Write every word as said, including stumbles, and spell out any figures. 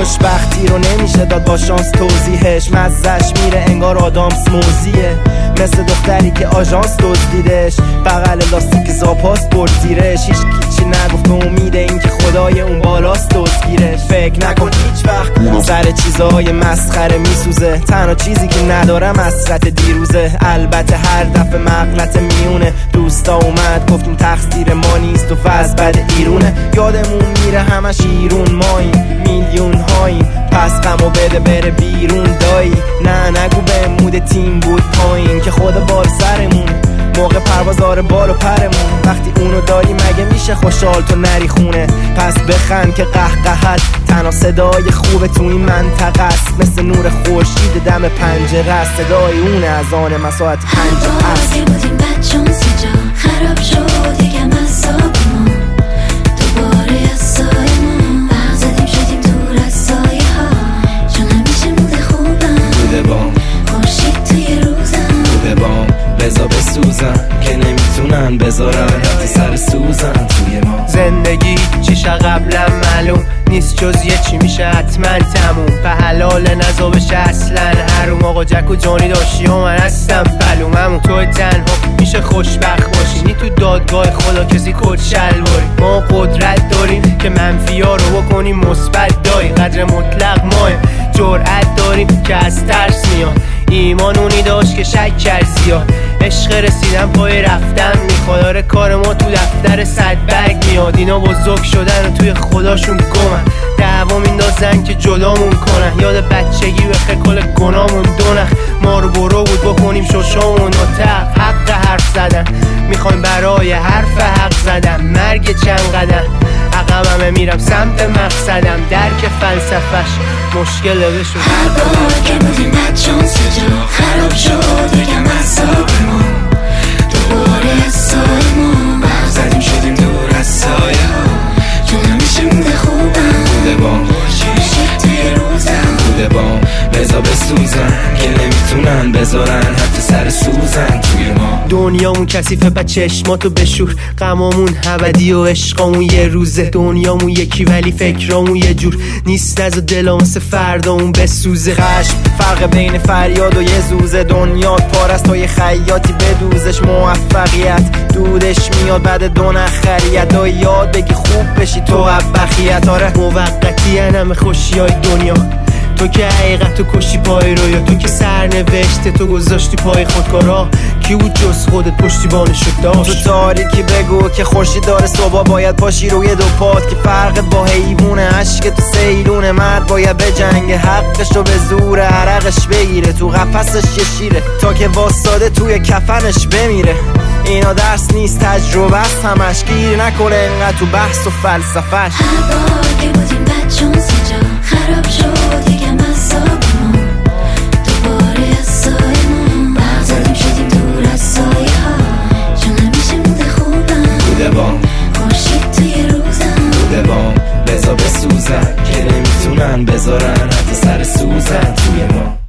خوشبختی رو نمیشه داد با شانس توضیحش، مزش میره انگار آدم سموزیه، مثل دختری که آژانس دزدیدش، بغل لاستیک زاپاس برد زیرش، هیچ چی نگفت به امید اینکه خدای اون بالاست دزدگیرش. فکر نکن هیچ وقت سر چیزای مسخره میسوزه، تنها چیزی که ندارم حسرت دیروزه. البته هر دفعه مغلطه میونه، دوستا اومد گفتیم تقصیر ما نیست و فاز بد ایرونه، یادمون میره همش ایرون ماییم، میلیون هاییم، پس غمو بده بره بیرون دایی. نه نگو به مود تیم بود پایین که خدا بار سرمون، موقع پرواز داره بال و پرمون، وقتی اونو داری مگه میشه خوشحال تو نری خونه؟ پس بخند که قهقهت تنها صدای خوب تو این منطقه است، مثل نور خورشید دم پنجره است، صدای اونه از آن مساحت پنجره است. که بودیم بچون سجا خراب شد یکم اصابمون، دوباره از سایمون برق زدیم شدیم دور از سایه ها، چون همیشه موده خوبم بوده بام خورشید توی روزم، بوده بام بزا بسوزن که نمیتونن بذارن رفت سر سوزن توی ما. زندگی چیش قبلا معلوم نیست جز یه چی میشه حتما تموم، به حلال نزا بشه اصلا حروم. آقا جک و جانی داشتی و من هستم پلوممون، تو تنها میشه خوشبخت باشی، نی تو دادگاه خدا کسی کت شلواری. ما قدرت داریم که منفی ها رو بکنیم مثبت، داری قدر مطلق ماه، جرأت داریم که از ترس میاد، ایمان اونی داشت که شک کرد زیاد، عشق رسیدن پای رفتن میخواد، آره کار ما تو دفتر صد برگ میاد، اینا بزرگ شدن و توی خداشون گمن، دعوا میندازن که جدامون کنن، یاد بچگی بخیر کل گنامون دونخ، ما رو برو بود بکنیم ششامون و تق حق حرف زدن، میخوایم برای حرف حق زدن، مرگ چند قدم عقبمه میرم سمت مقصدم، درک فلسفش مشکل بشون. هر بار که بودیم بچون سجا خراب شد یکم اصابمون، دوباره از سایمون برق زدیم شدیم دور از سایه ها، چون همیشه موده خوبم بوده بام خورشید توی روزم، بوده بام بزا بسوزن که نمیتونن بذارن حتی سر سوزن توی ما. دنیامون کثیفه با چشماتو بشور، غمامون ابدی و عشقامون یه روزه، دنیامون یکی ولی فکرامون یه جور نیست، از دلام مثل فردامون بسوزه. خشم فرق بین فریاد و یه زوزه، دنیا پارست تا یه خیاطی بدوزش، موفقیت دودش میاد بعد دو نخریت، و یاد بگی خوب بشی تو ابخیت، آره موقتی همه خوشی های دنیا، تو که حقیقت تو کشی پای رو، یا تو که سرنوشته تو گذاشتی پای خودکارا، کی بود جز خودت پشتیبانشو داشت؟ تو تاریکی بگو که خورشید داره صبح باید پاشی روی دو پات، که فرق با حیوونه عشق تو سیلونه، مرد باید به جنگ حقش رو به زور عرقش بگیره، تو قفسش یه شیره تا که واساده توی کفنش بمیره. اینا درس نیست تجربه است همش، گیر نکنه انقدر تو بحث و فلسفهش. هر بار که بودیم بچون سجا خراب شد یکم اصابمون، دوباره از سایمون برق زدیم شدیم دور از سایه ها، چون همیشه موده خوبم بوده بام خورشید توی روزم، بوده بام بزا بسوزن که نمیتونن بذارن حتی سر سوزن توی ما.